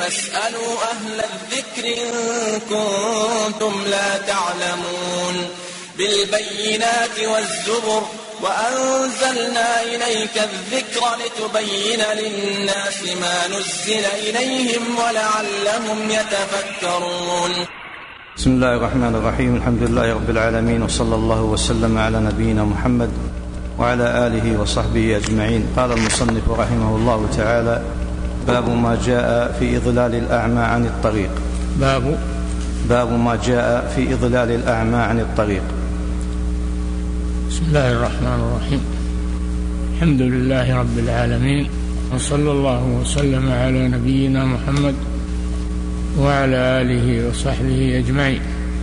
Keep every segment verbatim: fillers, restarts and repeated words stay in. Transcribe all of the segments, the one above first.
فاسألوا أهل الذكر إن كنتم لا تعلمون بالبينات والزبر وأنزلنا إليك الذكر لتبين للناس ما نزل إليهم ولعلهم يتفكرون. بسم الله الرحمن الرحيم. الحمد لله رب العالمين، وصلى الله وسلم على نبينا محمد وعلى آله وصحبه أجمعين. قال المصنف رحمه الله تعالى: باب ما جاء في إضلال الأعمى عن الطريق. باب باب ما جاء في إضلال الأعمى عن الطريق. بسم الله الرحمن الرحيم. الحمد لله رب العالمين، وصلى الله وسلم على نبينا محمد وعلى آله وصحبه أجمعين.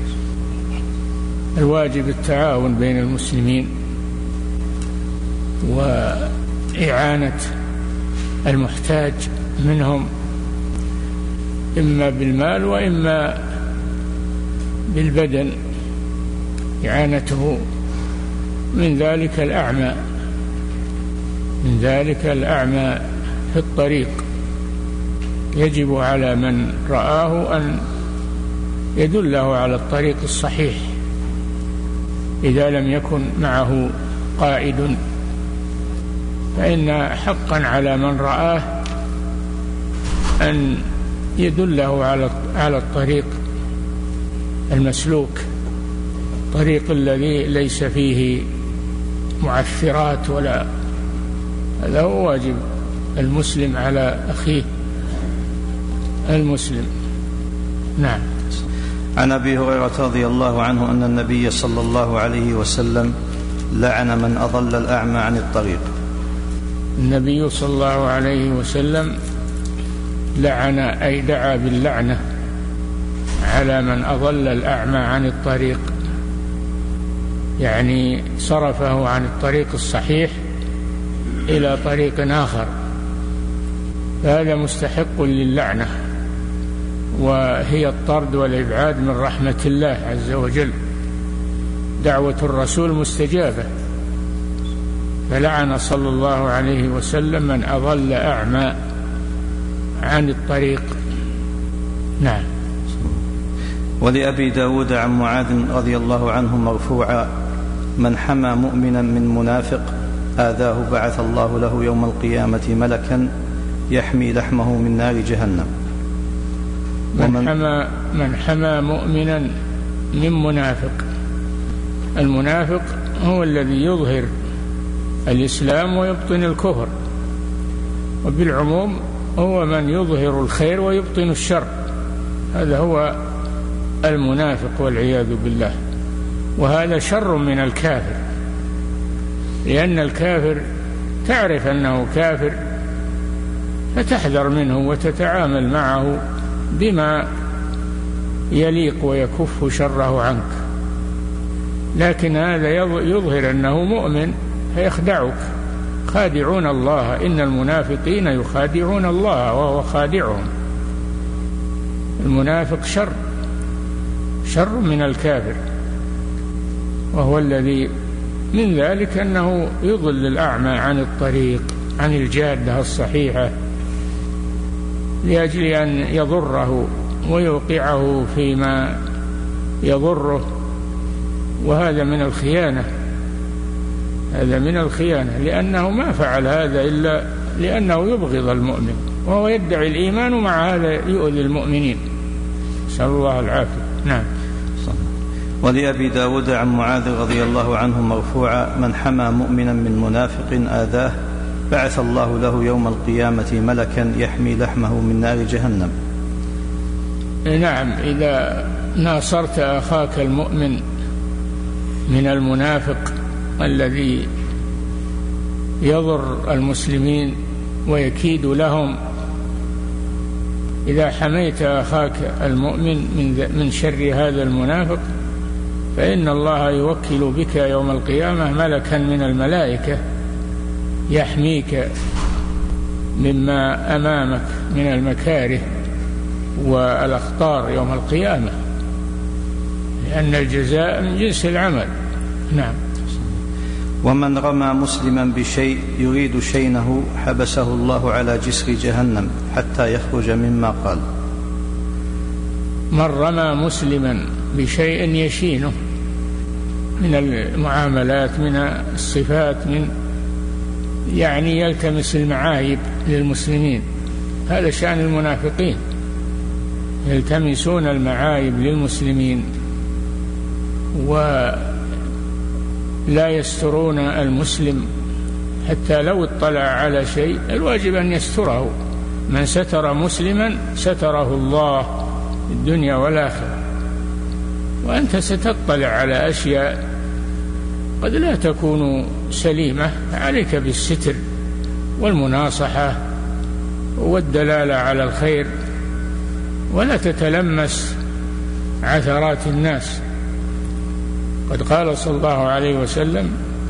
الواجب التعاون بين المسلمين وإعانة المحتاج منهم، إما بالمال وإما بالبدن، إعانته. من ذلك الأعمى من ذلك الأعمى في الطريق، يجب على من رآه أن يدله على الطريق الصحيح إذا لم يكن معه قائد، فإن حقا على من رآه أن يدله على على الطريق المسلوك، الطريق الذي ليس فيه معثرات ولا. هذا هو واجب المسلم على أخيه المسلم. نعم. عن أبي هريرة رضي الله عنه أن النبي صلى الله عليه وسلم لعن من أضل الأعمى عن الطريق. النبي صلى الله عليه وسلم لعن أي دعا باللعنة على من أضل الأعمى عن الطريق، يعني صرفه عن الطريق الصحيح إلى طريق آخر، فهذا مستحق للعنة، وهي الطرد والإبعاد من رحمة الله عز وجل. دعوة الرسول مستجابة، فلعن صلى الله عليه وسلم من أضل أعمى عن الطريق. نعم. ولأبي داود عن معاذ رضي الله عنه مرفوعا: من حمى مؤمنا من منافق آذاه بعث الله له يوم القيامة ملكا يحمي لحمه من نار جهنم. من حمى, من حمى مؤمنا من منافق. المنافق هو الذي يظهر الإسلام ويبطن الكفر، وبالعموم هو من يظهر الخير ويبطن الشر، هذا هو المنافق والعياذ بالله. وهذا شر من الكافر، لأن الكافر تعرف أنه كافر فتحذر منه وتتعامل معه بما يليق ويكف شره عنك، لكن هذا يظهر أنه مؤمن فيخدعك. خادعون الله، إن المنافقين يخادعون الله وهو خادعهم. المنافق شر شر من الكافر، وهو الذي من ذلك أنه يضل الأعمى عن الطريق، عن الجادة الصحيحة، لأجل أن يضره ويوقعه فيما يضره، وهذا من الخيانة. هذا من الخيانة، لأنه ما فعل هذا إلا لأنه يبغض المؤمن، وهو يدعي الإيمان ومع هذا يؤذي المؤمنين، نسأل الله العافية. نعم. ولأبي داود عن معاذ رضي الله عنه مرفوعا: من حمى مؤمنا من منافق آذاه بعث الله له يوم القيامة ملكا يحمي لحمه من نار جهنم. نعم. إذا ناصرت أخاك المؤمن من المنافق الذي يضر المسلمين ويكيد لهم، إذا حميت أخاك المؤمن من شر هذا المنافق فإن الله يوكل بك يوم القيامة ملكا من الملائكة يحميك مما أمامك من المكاره والأخطار يوم القيامة، لأن الجزاء من جنس العمل. نعم. ومن رمى مسلما بشيء يريد شينه حبسه الله على جسر جهنم حتى يخرج مما قال. من رمى مسلما بشيء يشينه من المعاملات، من الصفات، من يعني يلتمس المعايب للمسلمين، هذا شأن المنافقين، يلتمسون المعايب للمسلمين ولا يسترون المسلم حتى لو اطلع على شيء الواجب أن يستره. من ستر مسلما ستره الله في الدنيا والآخرة. وأنت ستطلع على أشياء قد لا تكون سليمة، عليك بالستر والمناصحة والدلالة على الخير، ولا تتلمس عثرات الناس. قد قال صلى الله عليه وسلم: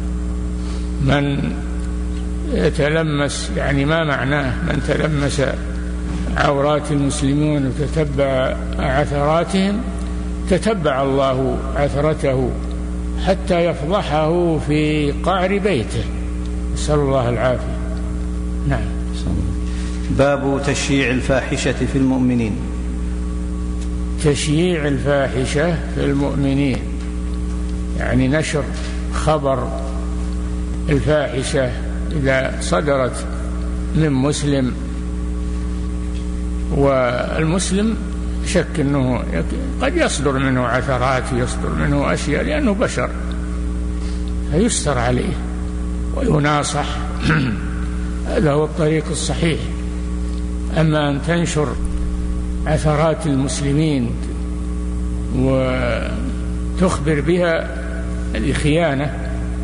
من يتلمس، يعني ما معناه من تلمس عورات المسلمين وتتبع عثراتهم تتبع الله عثرته حتى يفضحه في قعر بيته، نسأل الله العافية. نعم. باب تشييع الفاحشة في المؤمنين. تشييع الفاحشة في المؤمنين يعني نشر خبر الفاحشة إذا صدرت من مسلم، والمسلم شك أنه قد يصدر منه عثرات، يصدر منه أشياء لأنه بشر، فيستر عليه ويناصح. هذا هو الطريق الصحيح. أما أن تنشر عثرات المسلمين وتخبر بها، هذه خيانة،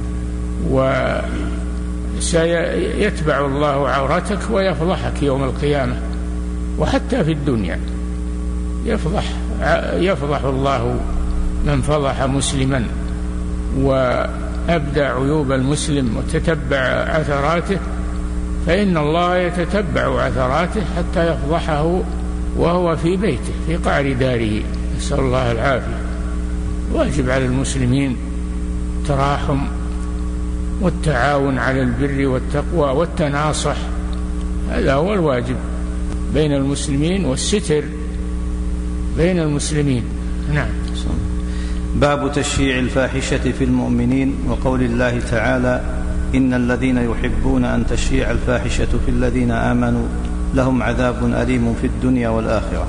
وسيتبع الله عورتك ويفضحك يوم القيامة، وحتى في الدنيا يفضح يفضح الله من فضح مسلما وأبدى عيوب المسلم وتتبع عثراته، فإن الله يتتبع عثراته حتى يفضحه وهو في بيته في قعر داره، نسأل الله العافية. واجب على المسلمين التراحم والتعاون على البر والتقوى والتناصح، هذا هو الواجب بين المسلمين والستر بين المسلمين. نعم. باب تشييع الفاحشة في المؤمنين، وقول الله تعالى: إن الذين يحبون أن تشيع الفاحشة في الذين آمنوا لهم عذاب أليم في الدنيا والآخرة.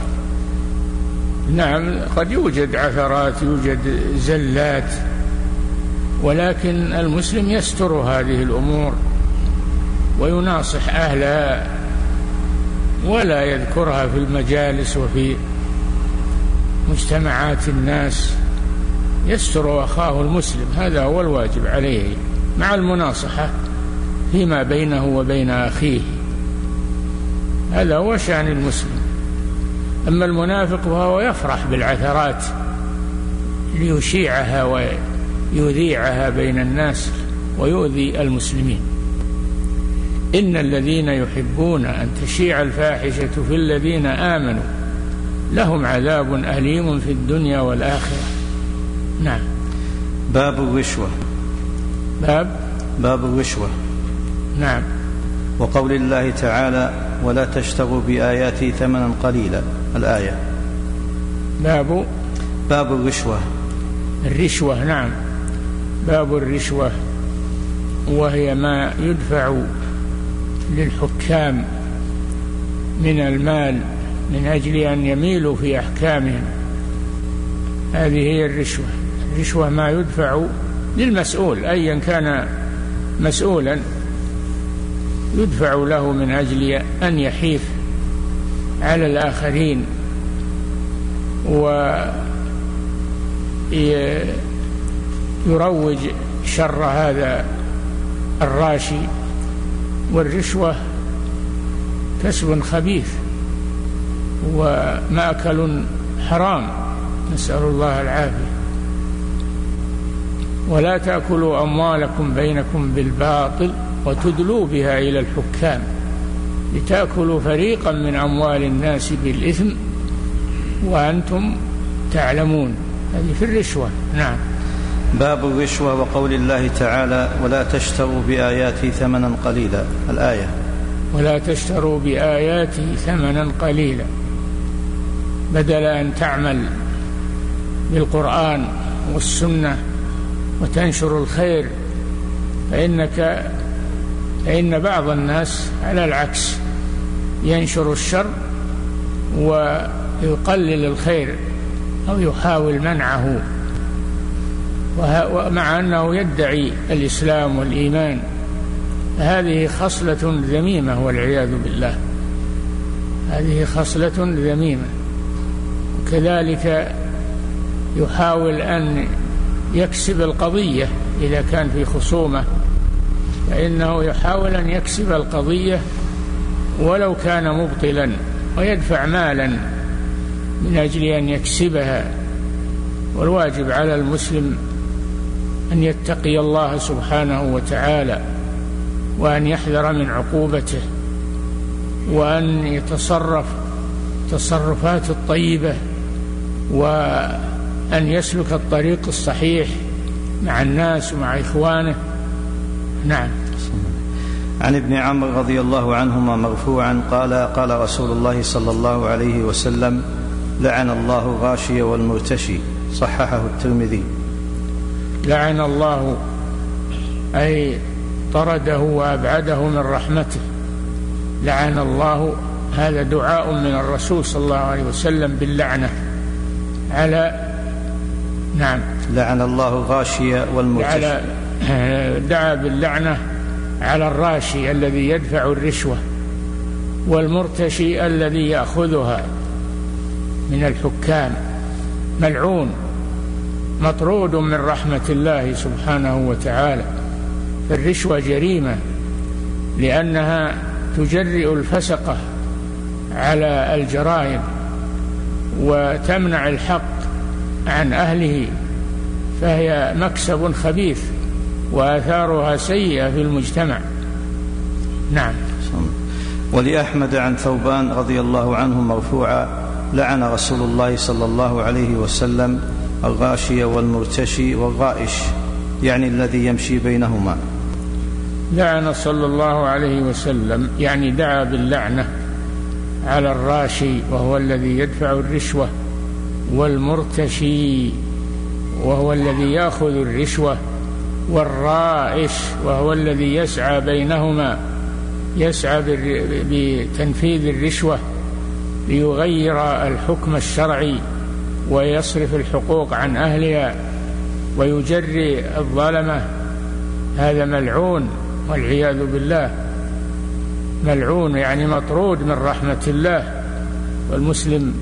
نعم، قد يوجد عثرات، يوجد زلات، ولكن المسلم يستر هذه الأمور ويناصح أهلها ولا يذكرها في المجالس وفي مجتمعات الناس، يستر أخاه المسلم، هذا هو الواجب عليه، مع المناصحة فيما بينه وبين أخيه، هذا هو شأن المسلم. أما المنافق وهو يفرح بالعثرات ليشيعها ويذيعها بين الناس ويؤذي المسلمين. إن الذين يحبون أن تشيع الفاحشة في الذين آمنوا لهم عذاب أليم في الدنيا والآخرة. نعم. باب الرشوة. باب باب الرشوة. نعم. وقول الله تعالى: ولا تشتروا بآياتي ثمنا قليلا، الآية. باب باب الرشوة. الرشوة. نعم. باب الرشوة، وهي ما يدفع للحكام من المال من أجل أن يميلوا في أحكامهم، هذه هي الرشوة. الرشوة ما يدفع للمسؤول أيا كان مسؤولا، يدفع له من أجل أن يحيف على الآخرين ويروج شر هذا الراشي. والرشوة كسب خبيث ومأكل حرام، نسأل الله العافية. ولا تأكلوا أموالكم بينكم بالباطل وتدلوا بها إلى الحكام لتأكلوا فريقا من أموال الناس بالإثم وأنتم تعلمون، هذه في الرشوة. نعم. باب الرشوة وقول الله تعالى ولا تشتروا بآياتي ثمنا قليلا، الآية. ولا تشتروا بآياتي ثمنا قليلا، بدل أن تعمل بالقرآن والسنة وتنشر الخير، فإنك فإن بعض الناس على العكس ينشر الشر ويقلل الخير أو يحاول منعه، ومع أنه يدعي الإسلام والإيمان. هذه خصلة ذميمة والعياذ بالله، هذه خصلة ذميمة. وكذلك يحاول أن يكسب القضية إذا كان في خصومة، فإنه يحاول أن يكسب القضية ولو كان مبطلا، ويدفع مالا من أجل أن يكسبها. والواجب على المسلم أن يتقي الله سبحانه وتعالى، وأن يحذر من عقوبته، وأن يتصرف تصرفات الطيبة، وأن يسلك الطريق الصحيح مع الناس ومع إخوانه. نعم. عن ابن عمرو رضي الله عنهما مرفوعا قال قال رسول الله صلى الله عليه وسلم لعن الله الغاشي والمرتشي، صححه الترمذي. لعن الله أي طرده وأبعده من رحمته. لعن الله، هذا دعاء من الرسول صلى الله عليه وسلم باللعنة على نعم لعن الله الغاشي والمرتشي، دعا باللعنة على الراشي الذي يدفع الرشوة، والمرتشي الذي يأخذها من الحكام، ملعون مطرود من رحمة الله سبحانه وتعالى. فالرشوة جريمة لأنها تجرئ الفسقة على الجرائم وتمنع الحق عن أهله، فهي مكسب خبيث وآثارها سيئة في المجتمع. نعم. ولأحمد عن ثوبان رضي الله عنه مرفوعا لعن رسول الله صلى الله عليه وسلم الغاشي والمرتشي والغائش، يعني الذي يمشي بينهما. لعن صلى الله عليه وسلم يعني دعا باللعنة على الراشي وهو الذي يدفع الرشوة، والمرتشي وهو الذي يأخذ الرشوة، والرائش وهو الذي يسعى بينهما، يسعى بتنفيذ الرشوة ليغير الحكم الشرعي ويصرف الحقوق عن أهلها ويجري الظلمة. هذا ملعون والعياذ بالله، ملعون يعني مطرود من رحمة الله. والمسلم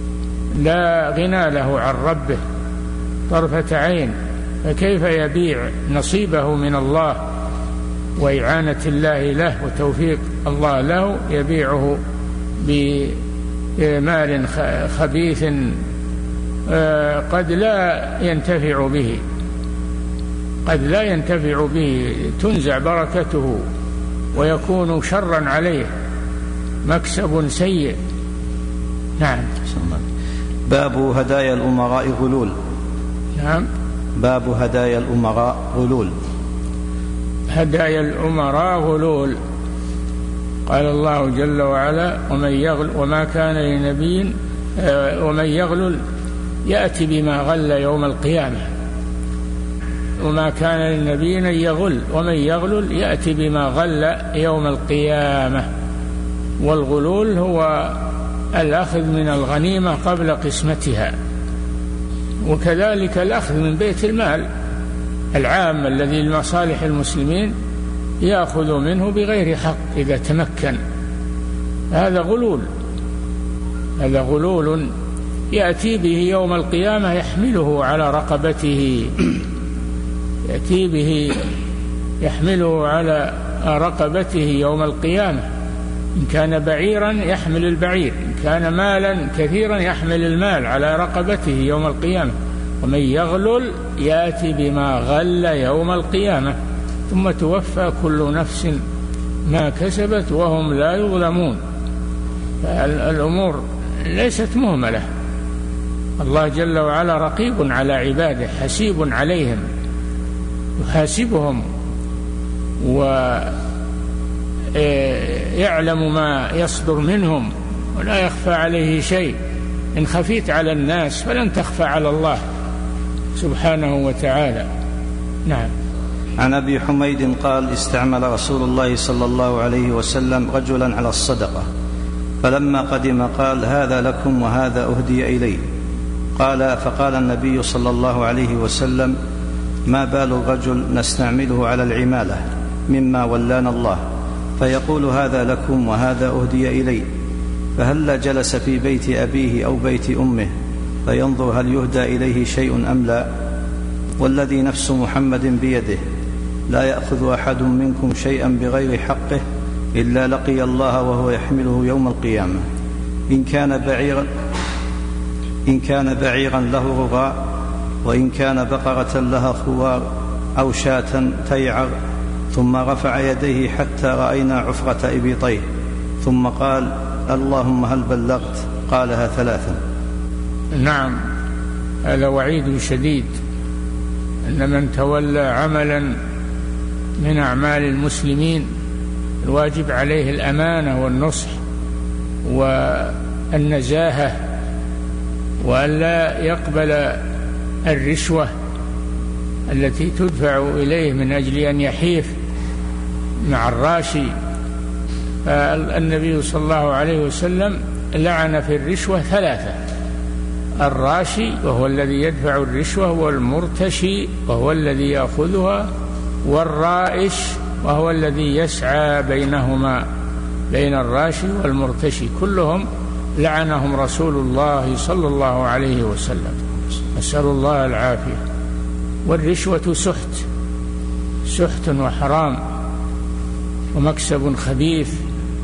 لا غنى له عن ربه طرفة عين، فكيف يبيع نصيبه من الله وإعانة الله له وتوفيق الله له، يبيعه بمال خبيث قد لا ينتفع به، قد لا ينتفع به، تنزع بركته ويكون شرا عليه، مكسب سيء. نعم. باب هدايا الأمراء غلول. نعم. باب هدايا الأمراء غلول. هدايا الأمراء غلول. قال الله جل وعلا ومن يغل وما كان لنبي ومن يغلل يأتي بما غل يوم القيامة. وما كان للنبي أن يغل ومن يغلل يأتي بما غل يوم القيامة. والغلول هو الأخذ من الغنيمة قبل قسمتها، وكذلك الأخذ من بيت المال العام الذي لمصالح المسلمين يأخذ منه بغير حق إذا تمكن. هذا غلول، هذا غلول يأتي به يوم القيامة، يحمله على رقبته، يأتي به يحمله على رقبته يوم القيامة. إن كان بعيرا يحمل البعير، إن كان مالا كثيرا يحمل المال على رقبته يوم القيامة. ومن يغلل يأتي بما غل يوم القيامة ثم توفى كل نفس ما كسبت وهم لا يظلمون. الأمور ليست مهملة، الله جل وعلا رقيب على عباده حسيب عليهم. يحاسبهم ويعلم ما يصدر منهم ولا يخفى عليه شيء. إن خفيت على الناس فلن تخفى على الله سبحانه وتعالى. نعم. عن أبي حميد قال: استعمل رسول الله صلى الله عليه وسلم رجلا على الصدقة، فلما قدم قال: هذا لكم وهذا أهدي إلي. قال: فقال النبي صلى الله عليه وسلم: ما بال الرجل نستعمله على العمالة مما ولانا الله، فيقول هذا لكم وهذا أهدي إلي، فهلا جلس في بيت أبيه أو بيت أمه فينظر هل يهدى إليه شيء أم لا؟ والذي نفس محمد بيده لا يأخذ أحد منكم شيئا بغير حقه إلا لقي الله وهو يحمله يوم القيامة، إن كان بعيرا إن كان بعيرا له رغاء، وإن كان بقرة لها خوار، أو شاة تيعر. ثم رفع يديه حتى رأينا عفرة إبطيه، ثم قال: اللهم هل بلغت؟ قالها ثلاثا. نعم، هذا وعيد شديد أن من تولى عملا من أعمال المسلمين الواجب عليه الأمانة والنصح والنزاهة، وأن لا يقبل الرشوة التي تدفع إليه من أجل أن يحيف مع الراشي. فالنبي صلى الله عليه وسلم لعن في الرشوة ثلاثة: الراشي وهو الذي يدفع الرشوة، والمرتشي وهو الذي يأخذها، والرائش وهو الذي يسعى بينهما، بين الراشي والمرتشي، كلهم لعنهم رسول الله صلى الله عليه وسلم، نسأل الله العافية. والرشوة سحت سحت وحرام ومكسب خبيث،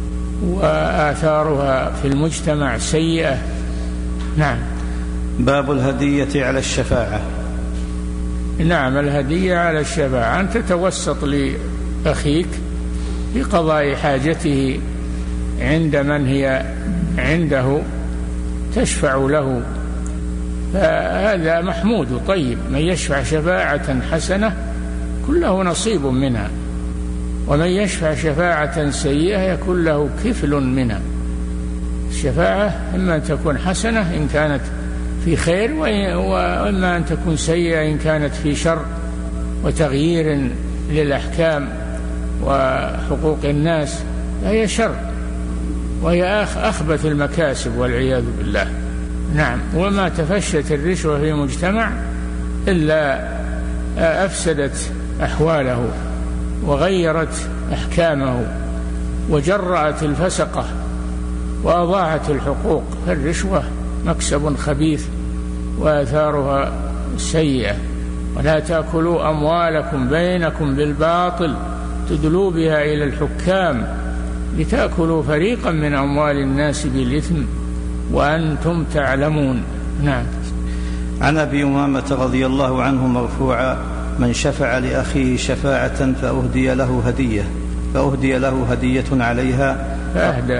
وآثارها في المجتمع سيئة. نعم. باب الهدية على الشفاعة. نعم، الهدية على الشفاعة، أن تتوسط لأخيك بقضاء حاجته عند من هي عنده، تشفع له، فهذا محمود طيب. من يشفع شفاعة حسنة كن له نصيب منها، ومن يشفع شفاعة سيئة يكون له كفل منها. الشفاعة إما أن تكون حسنة إن كانت في خير، وإما أن تكون سيئة إن كانت في شر وتغيير للأحكام وحقوق الناس، فهي شر، وهي أخبث المكاسب والعياذ بالله. نعم. وما تفشت الرشوة في مجتمع إلا أفسدت أحواله وغيرت أحكامه وجرأت الفسقة وأضاعت الحقوق. فالرشوة مكسب خبيث وآثارها سيئة. ولا تأكلوا أموالكم بينكم بالباطل تدلوا بها إلى الحكام لتأكلوا فريقا من أموال الناس بالإثم وأنتم تعلمون. نعم. عن أبي أمامة رضي الله عنه مرفوعا: من شفع لأخيه شفاعة فأهدي له هدية فأهدي له هدية عليها فأهدى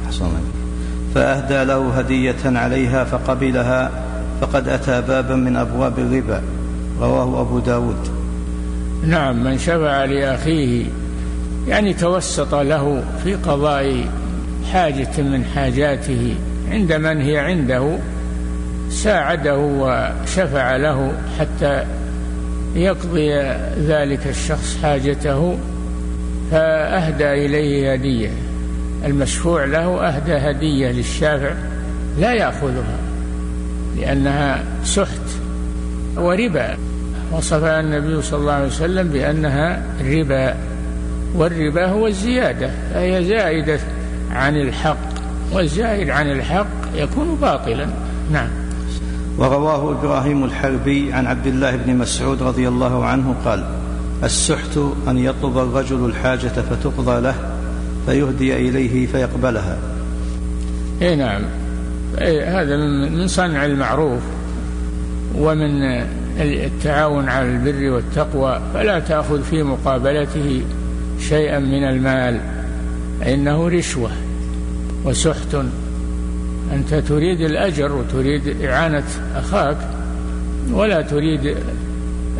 فأهدى له هدية عليها فقبلها فقد أتى بابا من أبواب الربا. رواه أبو داود. نعم. من شفع لأخيه يعني توسط له في قضاء حاجة من حاجاته عند من هي عنده، ساعده وشفع له حتى يقضي ذلك الشخص حاجته، فأهدى إليه هدية. المشفوع له أهدى هدية للشافع لا يأخذها لأنها سحت وربا، وصفها النبي صلى الله عليه وسلم بأنها ربا، والربا هو الزيادة، فهي زائدة عن الحق، والزائد عن الحق يكون باطلا. نعم. ورواه إبراهيم الحربي عن عبد الله بن مسعود رضي الله عنه قال: السحت أن يطلب الرجل الحاجة فتقضى له فيهدي إليه فيقبلها. إيه نعم. إيه هذا من صنع المعروف ومن التعاون على البر والتقوى، فلا تأخذ في مقابلته شيئا من المال، إنه رشوة وسحت. أنت تريد الأجر وتريد إعانة أخاك، ولا تريد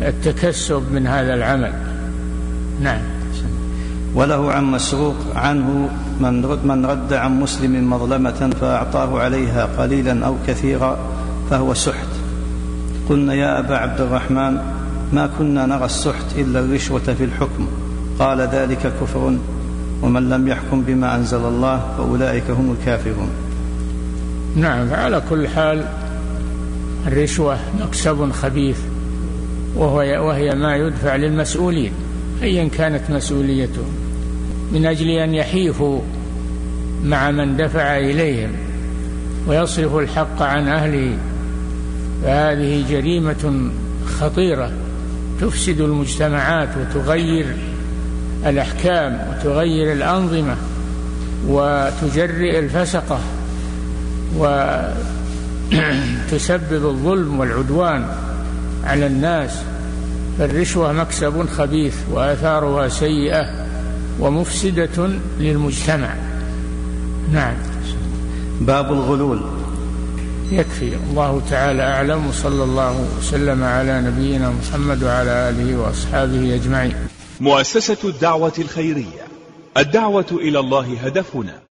التكسب من هذا العمل. نعم. وله عن مسروق عنه من رد, من رد عن مسلم مظلمة فأعطاه عليها قليلا أو كثيرا فهو سحت. قلنا يا أبا عبد الرحمن ما كنا نرى السحت إلا الرشوة في الحكم. قال ذلك كفر ومن لم يحكم بما أنزل الله فأولئك هم الكافرون. نعم. على كل حال الرشوة مكسب خبيث، وهي, وهي ما يدفع للمسؤولين أيا كانت مسؤوليتهم من أجل أن يحيفوا مع من دفع إليهم ويصرف الحق عن أهله، فهذه جريمة خطيرة تفسد المجتمعات وتغير الأحكام وتغير الأنظمة وتجرئ الفسقة وتسبب الظلم والعدوان على الناس. فالرشوة مكسب خبيث وآثارها سيئة ومفسدة للمجتمع. نعم. باب الغلول. يكفي. الله تعالى أعلم، وصلى الله وسلم على نبينا محمد وعلى آله وأصحابه أجمعين. مؤسسة الدعوة الخيرية، الدعوة إلى الله هدفنا.